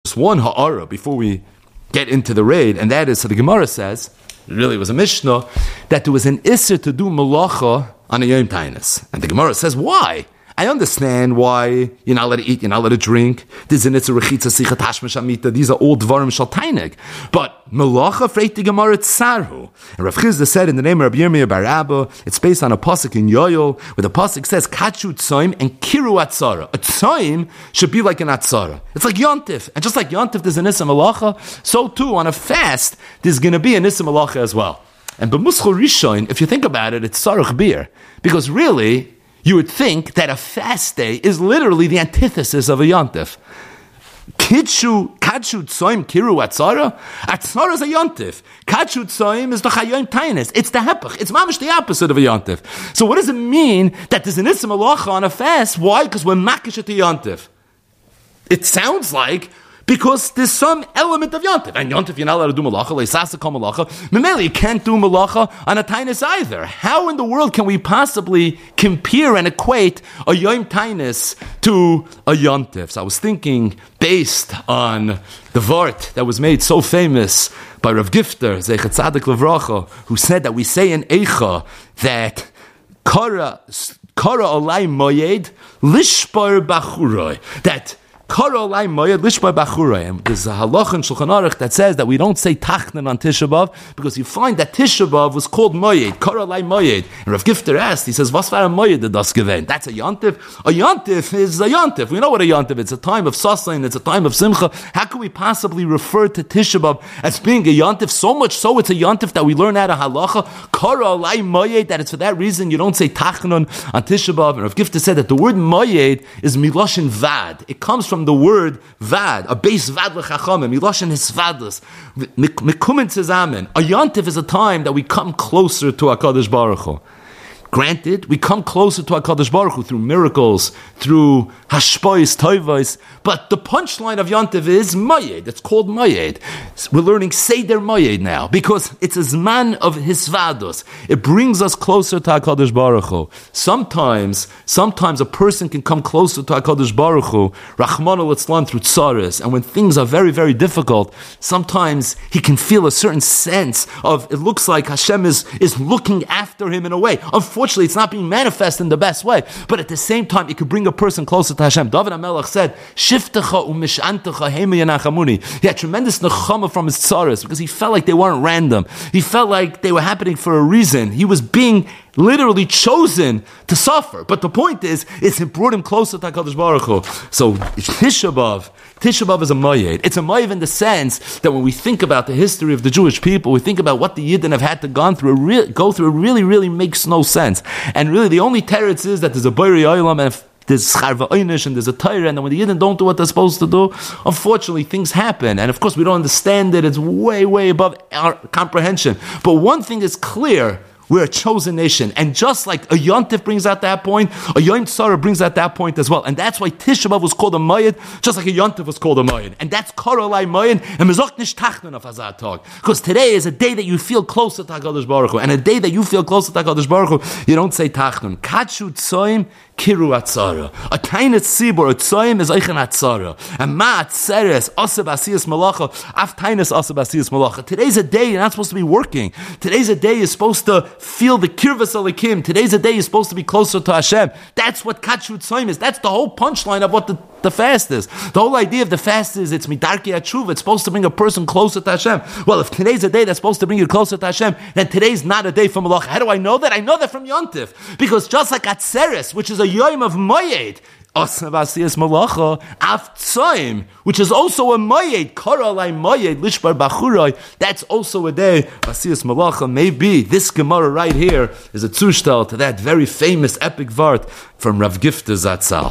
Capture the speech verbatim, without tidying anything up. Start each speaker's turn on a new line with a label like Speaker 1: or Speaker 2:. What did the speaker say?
Speaker 1: just one ha'ara before we get into the raid, and that is, so the Gemara says, really it was a Mishnah, that there was an Isser to do malacha on a Yom Tainus. And the Gemara says, why? I understand why you're not allowed to eat, you're not allowed to drink. These are all dvarim shal tainig. But melacha freit the Gemara tzarhu. And Rav Chizda said in the name of Rabbi Yirmiyah bar Abba, it's based on a pasuk in Yoel, where the pasuk says kachu tzoim and kiru atzara. A tzoim should be like an atzara. It's like yontif, and just like yontif there's an issa melacha, so too on a fast there's going to be an issa melacha as well. And b'muschol rishon, if you think about it, it's sarach bir, because really you would think that a fast day is literally the antithesis of a yontif. Kidshu, kadshu tzoim kiru atzara? Atzara is a yontif. Kadshu tzoim is the chayom tainis. It's the hepach. It's mamish the opposite of a yontif. So what does it mean that there's an issa malacha on a fast? Why? Because we're makish at the yontif. It sounds like because there's some element of yontif. And yontif, you're not allowed to do malacha, leisasa kol malacha. Memeli, you can't do malacha on a tainis either. How in the world can we possibly compare and equate a yom tainis to a yontif? So I was thinking, based on the vart that was made so famous by Rav Gifter, Zeichat Tzadik Levracha, who said that we say in Eicha that Kara, Kara Olay Moyed, Lishbar Bachuroi, that There's a halach in Shulchan Aruch that says that we don't say tachnan on Tisha B'Av because you find that Tisha B'Av was called Moyed, Kara Lai Moyed. And Rav Gifter asked, he says, "Was war a Moyed that das gewähnt?" That's a yontif. A yontif is a yontif. We know what a yontif is. It's a time of sasain. It's a time of simcha. How can we possibly refer to Tisha B'Av as being a yontif? So much so, it's a yontif that we learn out of halacha. Kara Lai Moyed. That it's for that reason you don't say tachnan on Tisha B'Av. And Rav Gifter said that the word Moyed is miloshin vad. It comes from the word vad, a base vad l'chachamim, miloshin hisvadus, mikumen tzazamen. A yontif is a time that we come closer to HaKadosh Baruch Hu. Granted, we come closer to HaKadosh Baruch Hu through miracles, through hashpois, toivos, but the punchline of Yontif is Mayed. It's called Mayed. We're learning Seder Mayed now, because it's a zman of hisvados. It brings us closer to HaKadosh Baruch Hu. Sometimes, sometimes a person can come closer to HaKadosh Baruch Hu, Rachmana litzlan, through tzaras, and when things are very, very difficult, sometimes he can feel a certain sense of, it looks like Hashem is, is looking after him in a way. Unfortunately, it's not being manifest in the best way, but at the same time, it could bring a person closer to Hashem. David HaMelech said, "Shiftecha u'mishantecha hema yanachamuni." He had tremendous nechama from his tzaras because he felt like they weren't random. He felt like they were happening for a reason. He was being literally chosen to suffer. But the point is, is it brought him closer to HaKadosh Baruch Hu. So Tisha B'Av, Tisha B'Av is a mayed. It's a mayed in the sense that when we think about the history of the Jewish people, we think about what the Yidden have had to gone through, re- go through, it really, really makes no sense. And really, the only teretz is that there's a Bori Olam and if there's Charva Oynish and there's a Torah, and when the Yidden don't do what they're supposed to do, unfortunately, things happen. And of course, we don't understand it. It's way, way above our comprehension. But one thing is clear. We're a chosen nation. And just like a Yontif brings out that point, a Yom Tzara brings out that point as well. And that's why Tisha B'Av was called a Mayed, just like a Yontif was called a Mayed. And that's Korolai Mayed, and Mezok Nish Tachnan of Hazat Tag. Because today is a day that you feel closer to HaKadosh Baruch Hu. And a day that you feel closer to HaKadosh Baruch Hu, you don't say Tachnan. Kachu Tzoim, Kiru Atzara. A tiny tzibur, a tzoim is Eichen Atzara. And Ma Atzeres, Asab Asiyas Malacha, Af Tainus Asab Asiyas Malacha. Today's a day you're not supposed to be working. Today's a day you're supposed to feel the Kirvas Alikim. Today's a day you're supposed to be closer to Hashem. That's what Kachu Tzoim is. That's the whole punchline of what the, the fast is. The whole idea of the fast is it's Midarki Atshuva. It's supposed to bring a person closer to Hashem. Well, if today's a day that's supposed to bring you closer to Hashem, then today's not a day for Malacha. How do I know that? I know that from Yontif. Because just like Atzeres, which is a Yom of Moyed, Asna Vasiyas Malacha, Af Tzoim, which is also a Moyed, Koralai Moyed, Lishbar Bachuroi, that's also a day, Vasiyas Malacha. Maybe this Gemara right here is a Zushtal to that very famous epic Vart from Rav Gifter Zatzal.